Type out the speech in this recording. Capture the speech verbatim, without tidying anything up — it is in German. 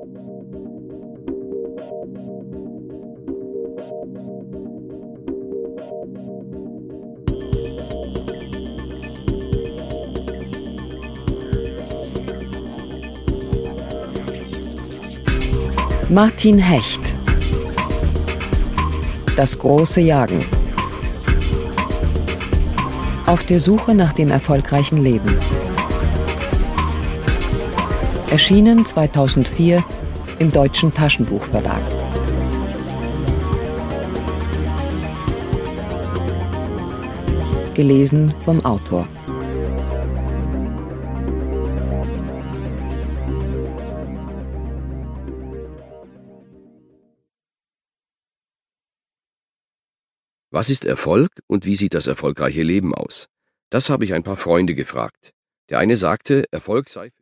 Martin Hecht. Das große Jagen. Auf der Suche nach dem erfolgreichen Leben. Erschienen zweitausendvier im Deutschen Taschenbuchverlag. Gelesen vom Autor. Was ist Erfolg und wie sieht das erfolgreiche Leben aus? Das habe ich ein paar Freunde gefragt. Der eine sagte, Erfolg sei